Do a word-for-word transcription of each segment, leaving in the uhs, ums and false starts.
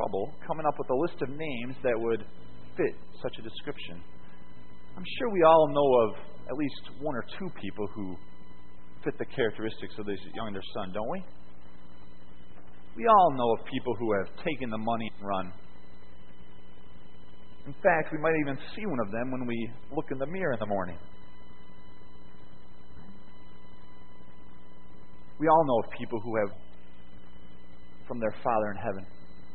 trouble coming up with a list of names that would fit such a description. I'm sure we all know of at least one or two people who fit the characteristics of this younger son, don't we? We all know of people who have taken the money and run. In fact, we might even see one of them when we look in the mirror in the morning. We all know of people who have from their Father in heaven.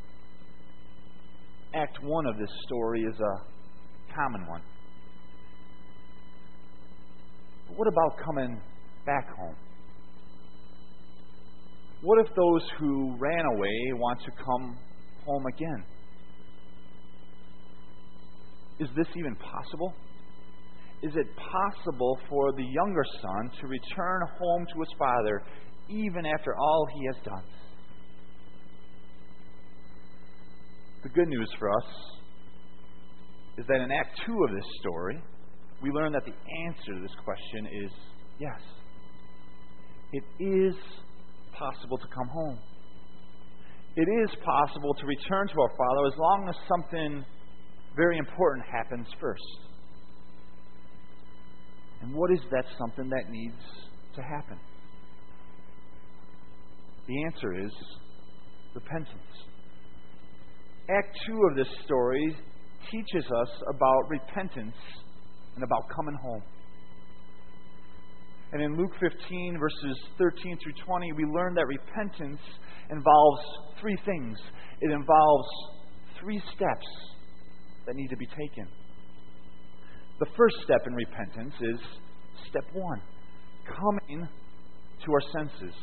Act one of this story is a common one. But what about coming back home? What if those who ran away want to come home again? Is this even possible? Is it possible for the younger son to return home to his father even after all he has done? The good news for us is that in Act two of this story, we learn that the answer to this question is yes. It is possible to come home. It is possible to return to our Father as long as something very important happens first. And what is that something that needs to happen? The answer is repentance. Act two of this story teaches us about repentance and about coming home. And in Luke fifteen, verses thirteen through twenty, we learn that repentance involves three things. It involves three steps that need to be taken. The first step in repentance is step one, coming to our senses.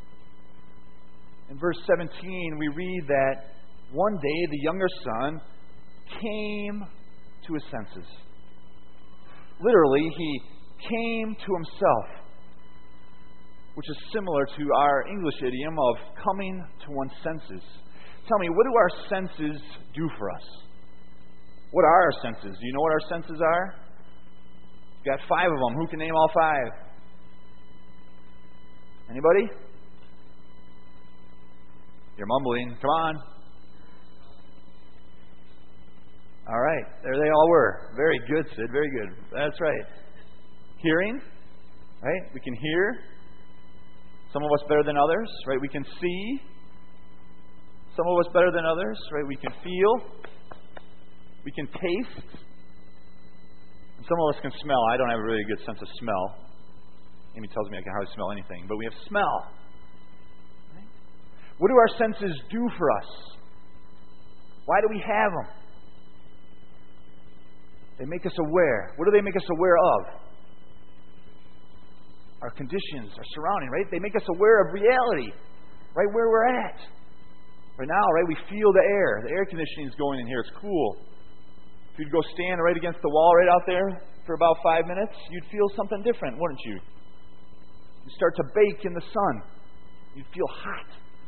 In verse seventeen, we read that one day the younger son came to his senses. Literally, he came to himself, which is similar to our English idiom of coming to one's senses. Tell me, what do our senses do for us? What are our senses? Do you know what our senses are? Got five of them. Who can name all five? Anybody? You're mumbling. Come on. All right. There they all were. Very good, Sid. Very good. That's right. Hearing. Right? We can hear. Some of us better than others. Right? We can see. Some of us better than others. Right? We can feel. We can taste. And some of us can smell. I don't have a really good sense of smell. Amy tells me I can hardly smell anything. But we have smell. Right? What do our senses do for us? Why do we have them? They make us aware. What do they make us aware of? Our conditions, our surrounding, right? They make us aware of reality, right where we're at. Right now, right, we feel the air. The air conditioning is going in here. It's cool. If you'd go stand right against the wall right out there for about five minutes, you'd feel something different, wouldn't you? You start to bake in the sun. You'd feel hot.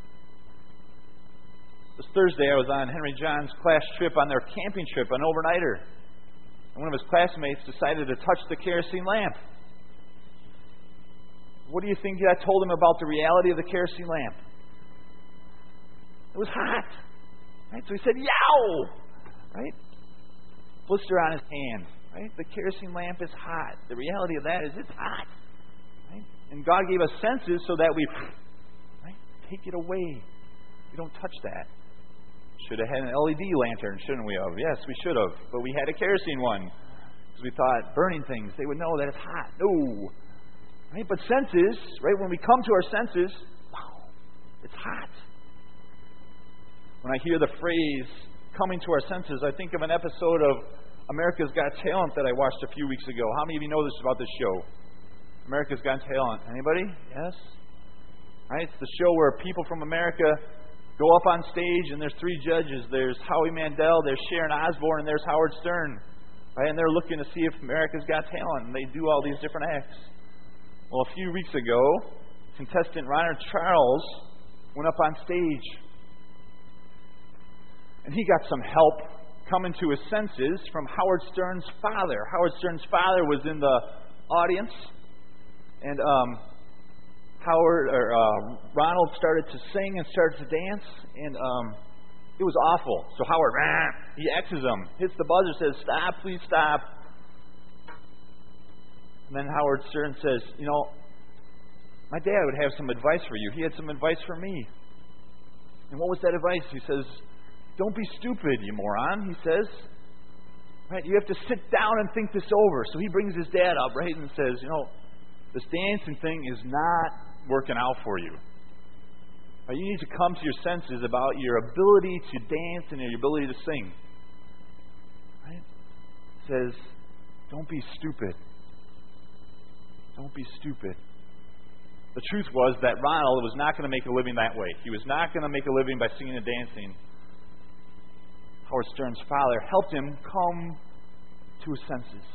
This Thursday, I was on Henry John's class trip on their camping trip, an overnighter. And one of his classmates decided to touch the kerosene lamp. What do you think that told him about the reality of the kerosene lamp? It was hot. Right? So he said, yow! Right? Blister on his hand. Right? The kerosene lamp is hot. The reality of that is it's hot. Right? And God gave us senses so that we right, take it away. We don't touch that. Should have had an L E D lantern, shouldn't we have? Yes, we should have. But we had a kerosene one. Because we thought burning things, they would know that it's hot. No. Right? But senses, right? When we come to our senses, wow, it's hot. When I hear the phrase coming to our senses, I think of an episode of America's Got Talent that I watched a few weeks ago. How many of you know this about this show? America's Got Talent. Anybody? Yes? Right? It's the show where people from America go up on stage and there's three judges. There's Howie Mandel, there's Sharon Osbourne, and there's Howard Stern. Right? And they're looking to see if America's Got Talent, and they do all these different acts. Well, a few weeks ago, contestant Ronald Charles went up on stage. And he got some help coming to his senses from Howard Stern's father. Howard Stern's father was in the audience. And um, Howard or uh, Ronald started to sing and started to dance. And um, It was awful. So Howard, rah, he X's him, hits the buzzer, says, "Stop, please stop." And then Howard Stern says, "You know, my dad would have some advice for you. He had some advice for me." And what was that advice? He says, "Don't be stupid, you moron," he says. Right? You have to sit down and think this over. So he brings his dad up, right, and says, "You know, this dancing thing is not working out for you. Right? You need to come to your senses about your ability to dance and your ability to sing." Right? He says, "Don't be stupid. Don't be stupid." The truth was that Ronald was not going to make a living that way. He was not going to make a living by singing and dancing. Howard Stern's father helped him come to his senses.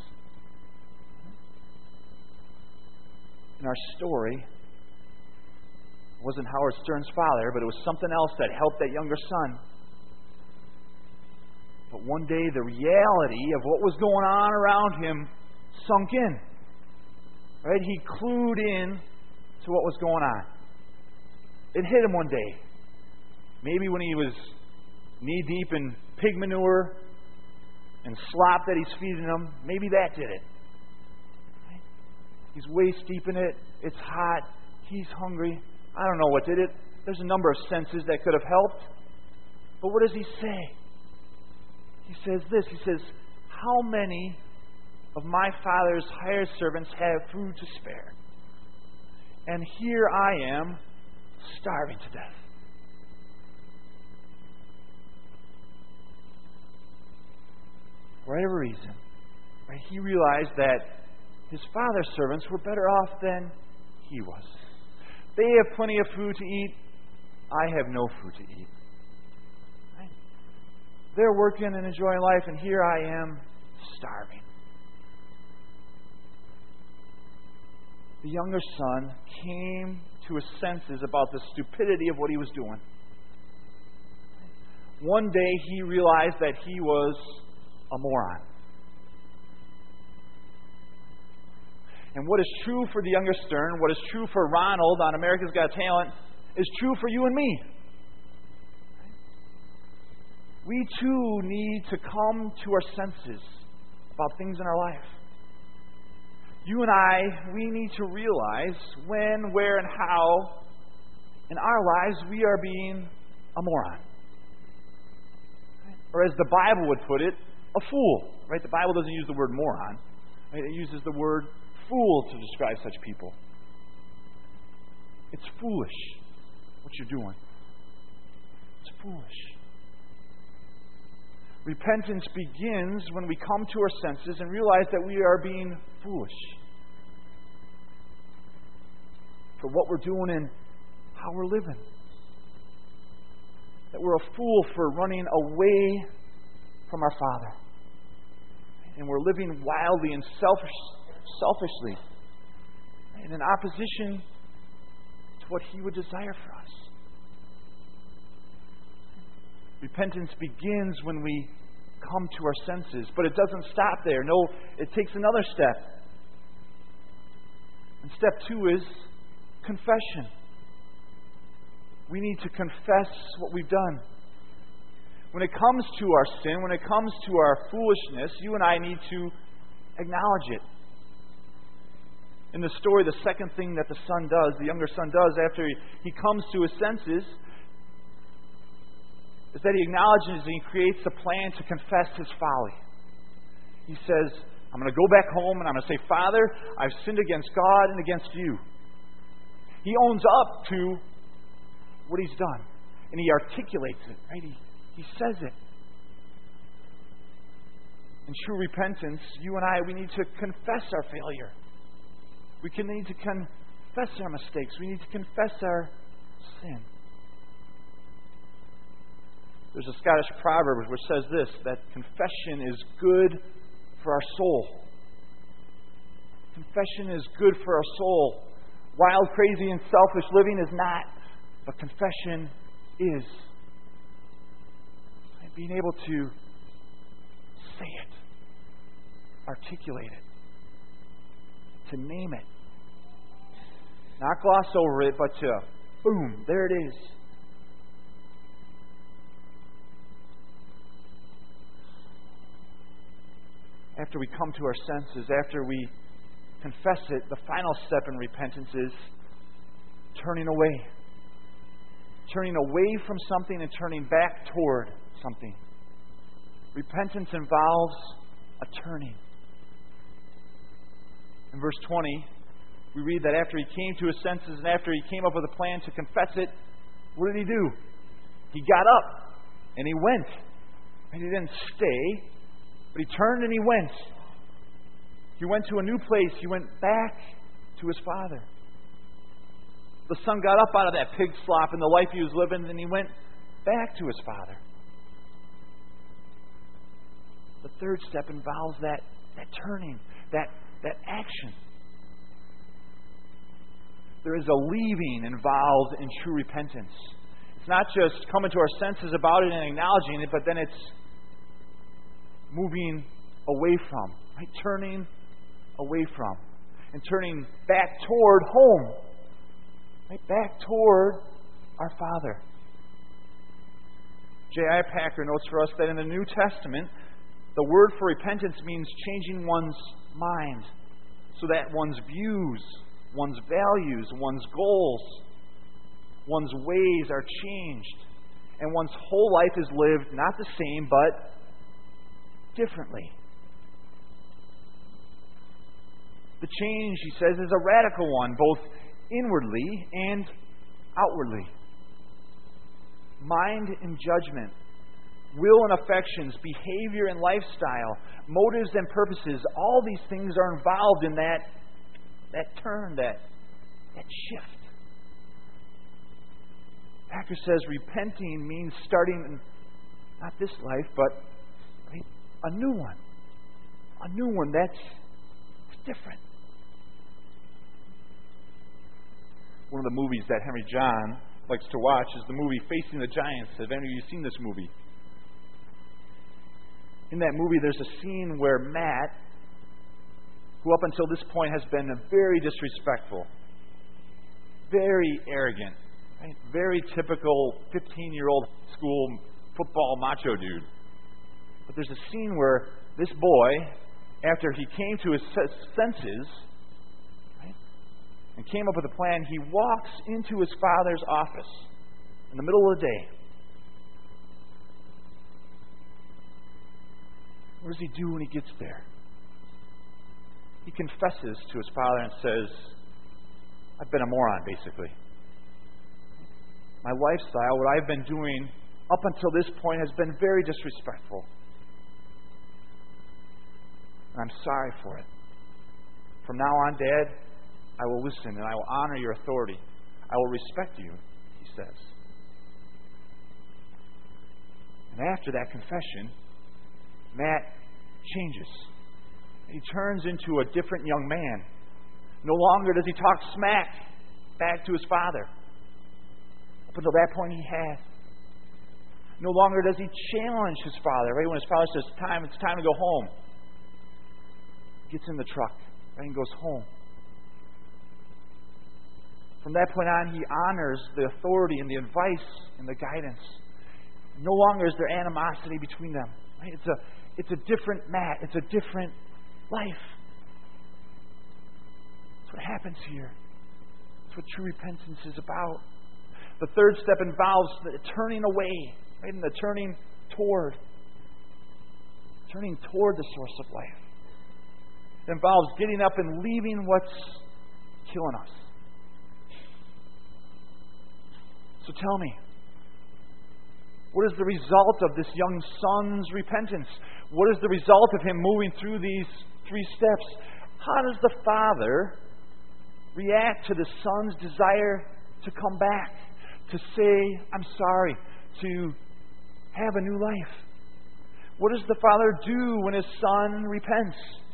In our story, it wasn't Howard Stern's father, but it was something else that helped that younger son. But one day, the reality of what was going on around him sunk in. Right? He clued in to what was going on. It hit him one day. Maybe when he was knee-deep in pig manure and slop that he's feeding him, maybe that did it. Right? He's waist-deep in it. It's hot. He's hungry. I don't know what did it. There's a number of senses that could have helped. But what does he say? He says this. He says, "How many of my father's hired servants have food to spare? And here I am, starving to death." For whatever reason, right, he realized that his father's servants were better off than he was. They have plenty of food to eat. I have no food to eat. Right? They're working and enjoying life, and here I am, starving. The younger son came to his senses about the stupidity of what he was doing. One day he realized that he was a moron. And what is true for the younger Stern, what is true for Ronald on America's Got Talent, is true for you and me. We too need to come to our senses about things in our life. You and I, we need to realize when, where, and how in our lives we are being a moron. Or as the Bible would put it, a fool. Right? The Bible doesn't use the word moron. Right? It uses the word fool to describe such people. It's foolish what you're doing. It's foolish. Repentance begins when we come to our senses and realize that we are being foolish for what we're doing and how we're living. That we're a fool for running away from our Father. And we're living wildly and selfish, selfishly and in opposition to what He would desire for us. Repentance begins when we come to our senses, but it doesn't stop there. No, it takes another step. And step two is confession. We need to confess what we've done. When it comes to our sin, when it comes to our foolishness, you and I need to acknowledge it. In the story, the second thing that the son does, the younger son does after he, he comes to his senses, is that he acknowledges and he creates a plan to confess his folly. He says, I'm going to go back home and I'm going to say, Father, I've sinned against God and against you. He owns up to what he's done. And he articulates it, right? He, he says it. In true repentance, you and I, we need to confess our failure. We can need to confess our mistakes. We need to confess our sin. There's a Scottish proverb which says this, that confession is good for our soul. Confession is good for our soul. Wild, crazy, and selfish living is not, but confession is. And being able to say it, articulate it, to name it. Not gloss over it, but to, boom, there it is. after we come to our senses, after we confess it, the final step in repentance is turning away. Turning away from something and turning back toward something. Repentance involves a turning. In verse twenty, we read that after he came to his senses and after he came up with a plan to confess it, what did he do? He got up and he went. And he didn't stay, but he turned and he went. He went to a new place. He went back to his Father. The son got up out of that pig slop and the life he was living, and he went back to his Father. The third step involves that, that turning, that, that action. There is a leaving involved in true repentance. It's not just coming to our senses about it and acknowledging it, but then it's moving away from, right? Turning away from, and turning back toward home, right? Back toward our Father. J I Packer notes for us that in the New Testament, the word for repentance means changing one's mind so that one's views, one's values, one's goals, one's ways are changed, and one's whole life is lived not the same, but differently. The change, he says, is a radical one, both inwardly and outwardly. Mind and judgment, will and affections, behavior and lifestyle, motives and purposes, all these things are involved in that, that turn, that, that shift. Packer says repenting means starting not this life, but right, a new one. A new one that's different. One of the movies that Henry John likes to watch is the movie Facing the Giants. Have any of you seen this movie? In that movie, there's a scene where Matt, who up until this point has been very disrespectful, very arrogant, right? Very typical fifteen-year-old school football macho dude. But there's a scene where this boy, after he came to his senses, right, and came up with a plan, he walks into his father's office in the middle of the day. What does he do when he gets there? He confesses to his father and says, I've been a moron, basically. My lifestyle, what I've been doing up until this point, has been very disrespectful. And I'm sorry for it. From now on, Dad, I will listen and I will honor your authority. I will respect you, he says. And after that confession, Matt changes. He turns into a different young man. No longer does he talk smack back to his father. Up until that point, he had. No longer does he challenge his father. Right when his father says, "Time, it's time to go home," he gets in the truck, right, and goes home. From that point on, he honors the authority and the advice and the guidance. No longer is there animosity between them. Right? It's a It's a different Matt. It's a different life. That's what happens here. That's what true repentance is about. The third step involves the turning away, right? And the turning toward. Turning toward the source of life. It involves getting up and leaving what's killing us. So tell me, what is the result of this young son's repentance? What is the result of him moving through these three steps? How does the father react to the son's desire to come back, to say, I'm sorry, to have a new life? What does the father do when his son repents?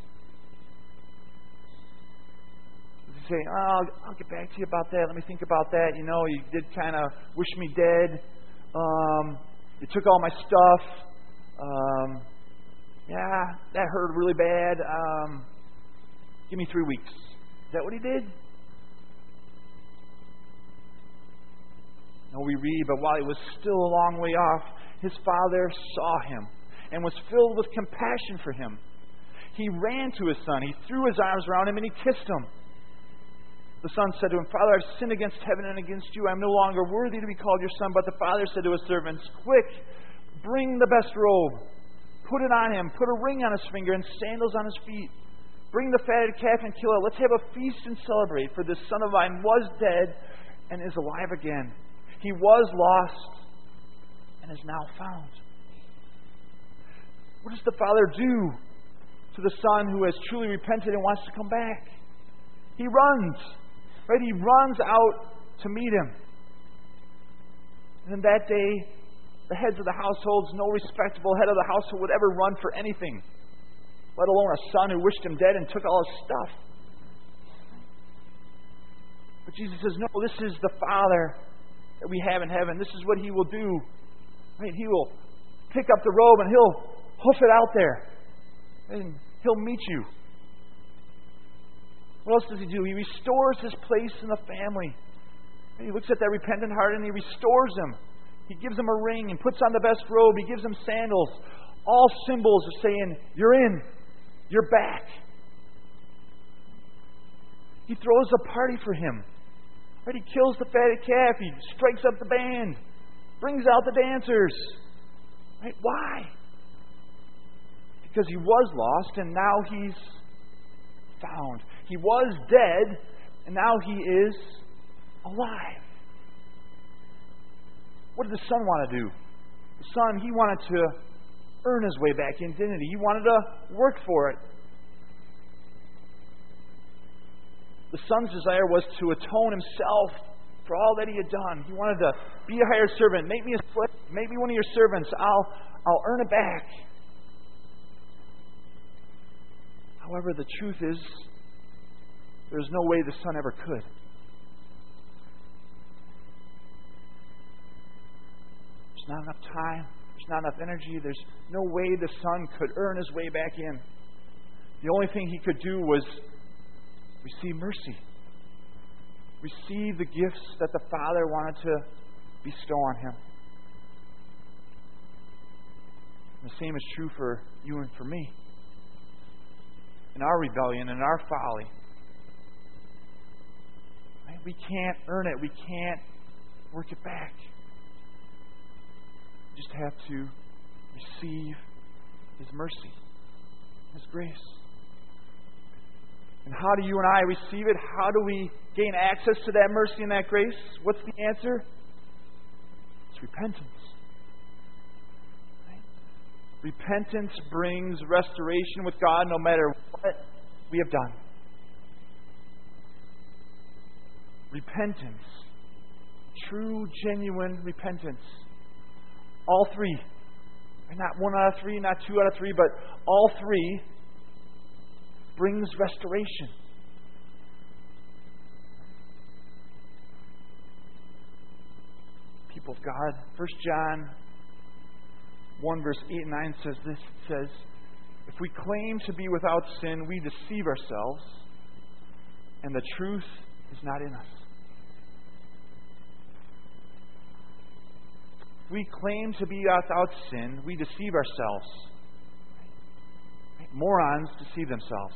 Does he say, oh, I'll, I'll get back to you about that. Let me think about that. You know, you did kind of wish me dead. Um, you took all my stuff. Um, yeah, that hurt really bad. Um, give me three weeks. Is that what he did? No, we read, but while he was still a long way off, his father saw him and was filled with compassion for him. He ran to his son. He threw his arms around him and he kissed him. The son said to him, Father, I've sinned against heaven and against you. I'm no longer worthy to be called your son. But the father said to his servants, Quick, bring the best robe. Put it on him. Put a ring on his finger and sandals on his feet. Bring the fatted calf and kill it. Let's have a feast and celebrate. For this son of mine was dead and is alive again. He was lost and is now found. What does the father do to the son who has truly repented and wants to come back? He runs. Right? He runs out to meet him. And in that day, the heads of the households, no respectable head of the household would ever run for anything, let alone a son who wished him dead and took all his stuff. But Jesus says, no, this is the Father that we have in heaven. This is what He will do. Right? He will pick up the robe and He'll hoof it out there. And He'll meet you. What else does He do? He restores his place in the family. He looks at that repentant heart and He restores him. He gives him a ring and puts on the best robe. He gives him sandals. All symbols of saying, you're in. You're back. He throws a party for him. Right? He kills the fatted calf. He strikes up the band. Brings out the dancers. Right? Why? Because he was lost and now he's found. He was dead and now he is alive. What did the son want to do? The son, he wanted to earn his way back in, didn't he? He wanted to work for it. The son's desire was to atone himself for all that he had done. He wanted to be a hired servant. Make me a slave. Make me one of your servants. I'll, I'll earn it back. However, the truth is, there's no way the son ever could. There's not enough time. There's not enough energy. There's no way the son could earn his way back in. The only thing he could do was receive mercy. Receive the gifts that the Father wanted to bestow on him. And the same is true for you and for me. In our rebellion, in our folly, right? We can't earn it. We can't work it back. We just have to receive His mercy, His grace. And how do you and I receive it? How do we gain access to that mercy and that grace? What's the answer? It's repentance. Right? Repentance brings restoration with God no matter what we have done. Repentance. True, genuine repentance. All three. Not one out of three, not two out of three, but all three brings restoration. People of God, First John one verse eight and nine says this. It says, if we claim to be without sin, we deceive ourselves, and the truth is not in us. If we claim to be without sin, we deceive ourselves. Morons deceive themselves.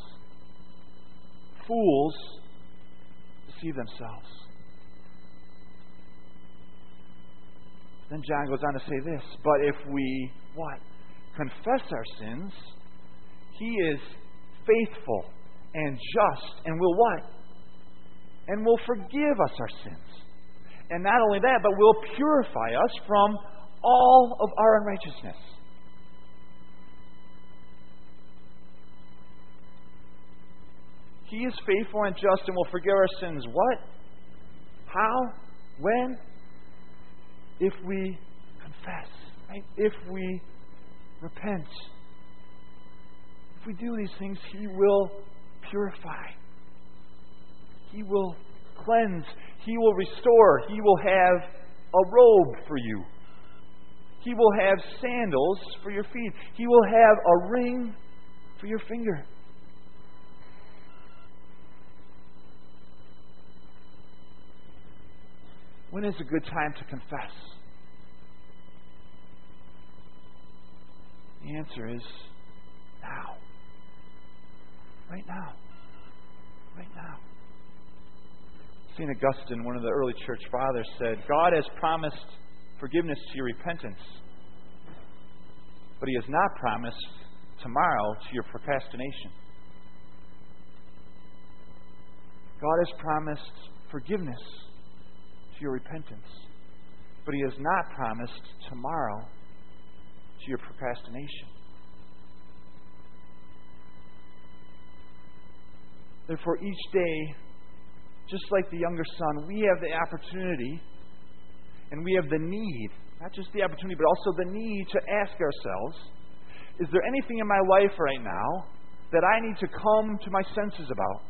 Fools deceive themselves. Then John goes on to say this, but if we, what? Confess our sins, He is faithful and just and will what? And will forgive us our sins. And not only that, but will purify us from all of our unrighteousness. He is faithful and just and will forgive our sins. What? How? When? If we confess. Right? If we repent. If we do these things, He will purify. He will cleanse. He will restore. He will have a robe for you. He will have sandals for your feet. He will have a ring for your finger. When is a good time to confess? The answer is now. Right now. Right now. Saint Augustine, one of the early church fathers, said, God has promised forgiveness to your repentance, but He has not promised tomorrow to your procrastination. God has promised forgiveness to your repentance, but He has not promised tomorrow to your procrastination. Therefore, each day, just like the younger son, we have the opportunity and we have the need, not just the opportunity, but also the need to ask ourselves, is there anything in my life right now that I need to come to my senses about?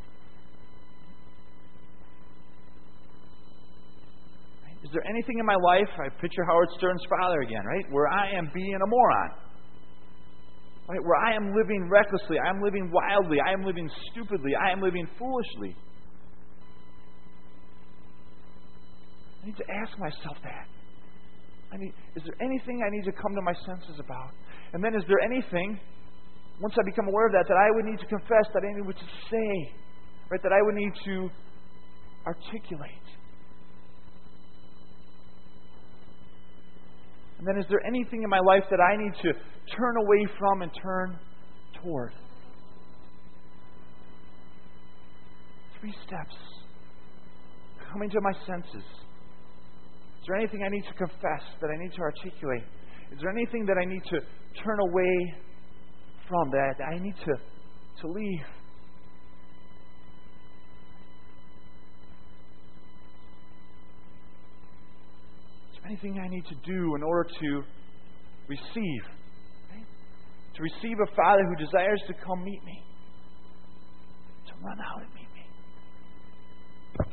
Is there anything in my life, I picture Howard Stern's father again, right, where I am being a moron? Right, where I am living recklessly, I am living wildly, I am living stupidly, I am living foolishly. I need to ask myself that. I mean, is there anything I need to come to my senses about? And then is there anything, once I become aware of that, that I would need to confess, that I need to say, right, that I would need to articulate? And then is there anything in my life that I need to turn away from and turn toward? Three steps. Coming to my senses. Is there anything I need to confess, that I need to articulate? Is there anything that I need to turn away from, that I need to, to leave? Anything I need to do in order to receive, right? To receive a Father who desires to come meet me, to run out and meet me. Sorry.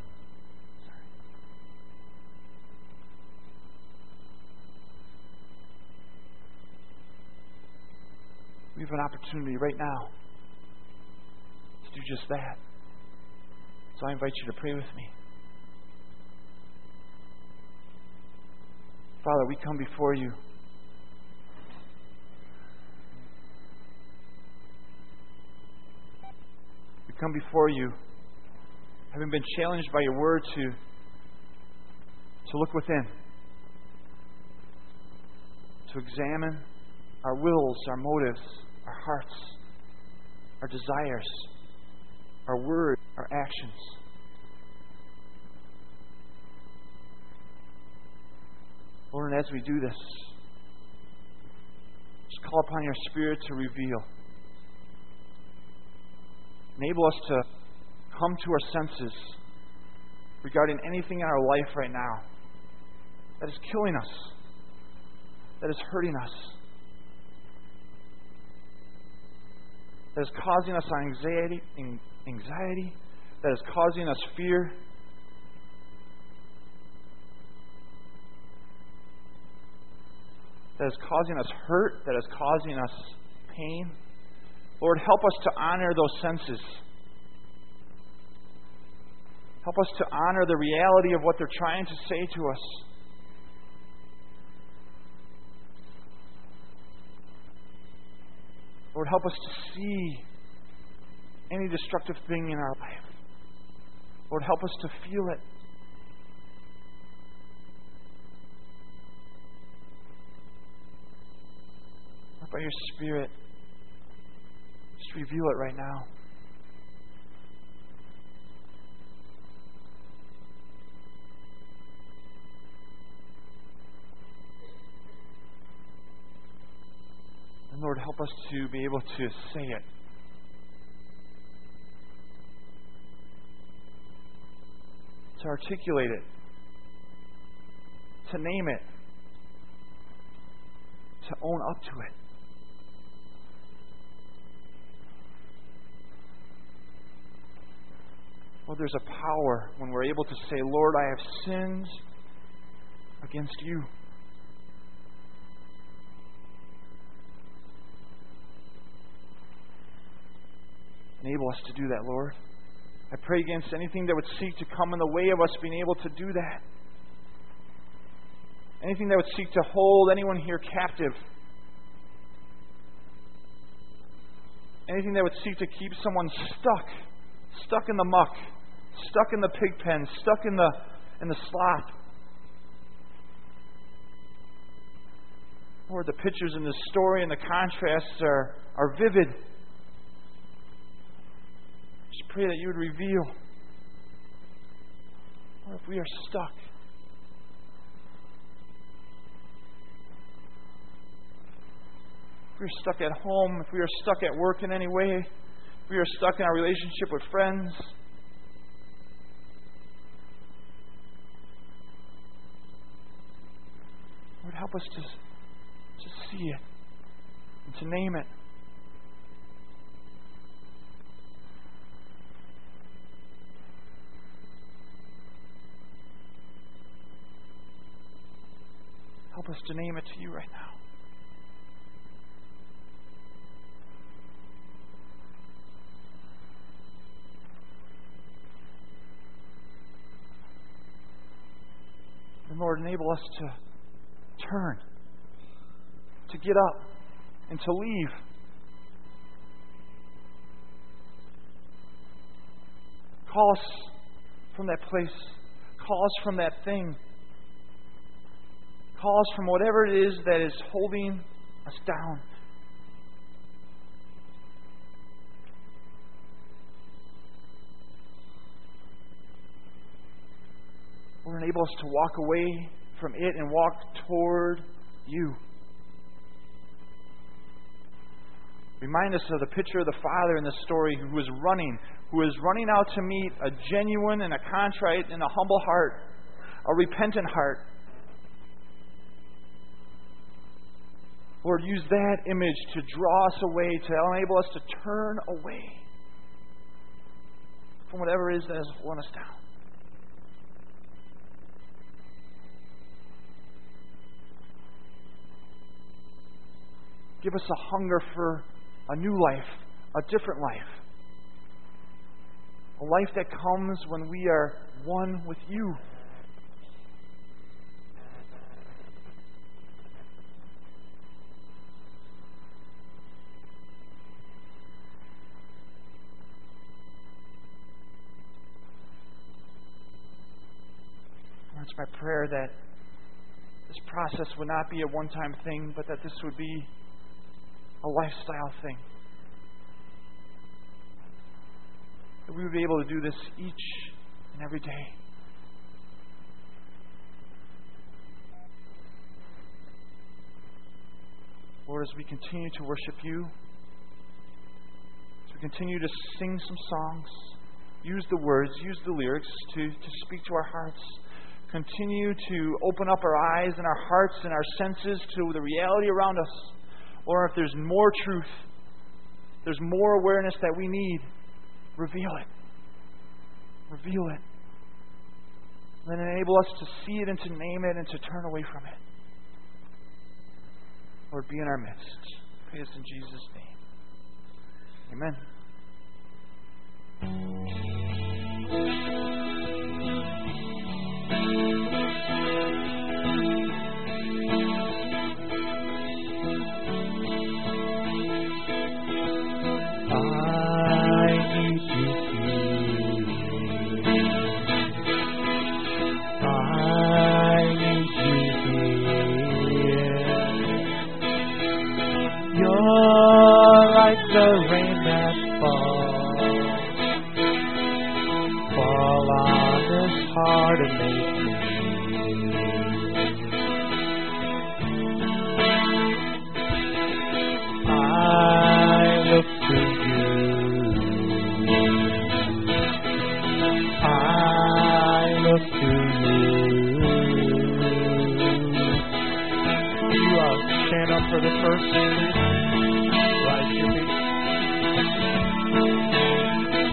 We have an opportunity right now to do just that. So I invite you to pray with me. Father, we come before you. We come before you, having been challenged by your word to, to look within, to examine our wills, our motives, our hearts, our desires, our words, our actions. Lord, and as we do this, just call upon your Spirit to reveal. Enable us to come to our senses regarding anything in our life right now that is killing us, that is hurting us, that is causing us anxiety, anxiety, that is causing us fear. That is causing us hurt, that is causing us pain. Lord, help us to honor those senses. Help us to honor the reality of what they're trying to say to us. Lord, help us to see any destructive thing in our life. Lord, help us to feel it. By your Spirit, just reveal it right now. And Lord, help us to be able to say it. To articulate it. To name it. To own up to it. Lord, there's a power when we're able to say, Lord, I have sinned against you. Enable us to do that, Lord. I pray against anything that would seek to come in the way of us being able to do that. Anything that would seek to hold anyone here captive. anything that would seek to keep someone stuck, stuck in the muck, stuck in the pig pen, stuck in the in the slop. Lord, the pictures in this story and the contrasts are, are vivid. Just pray that you would reveal, Lord, if we are stuck, if we are stuck at home, if we are stuck at work in any way, if we are stuck in our relationship with friends, Lord, help us to, to see it and to name it. Help us to name it to you right now. And Lord, enable us to turn, to get up, and to leave. Call us from that place. Call us from that thing. Call us from whatever it is that is holding us down. Lord, enable us to walk away from it and walk toward you. Remind us of the picture of the father in the story who was running, who was running out to meet a genuine and a contrite and a humble heart, a repentant heart. Lord, use that image to draw us away, to enable us to turn away from whatever it is that has worn us down. Give us a hunger for a new life, a different life. A life that comes when we are one with you. Lord, it's my prayer that this process would not be a one-time thing, but that this would be a lifestyle thing. That we would be able to do this each and every day. Lord, as we continue to worship you, as we continue to sing some songs, use the words, use the lyrics to, to speak to our hearts, continue to open up our eyes and our hearts and our senses to the reality around us. Or if there's more truth, there's more awareness that we need, reveal it. Reveal it. Then enable us to see it and to name it and to turn away from it. Lord, be in our midst. Pray this in Jesus' name. Amen. The rain that falls, fall on this heart and make me. I look to you. I look to you. You uh, stand up for the first, please. Rise to your feet.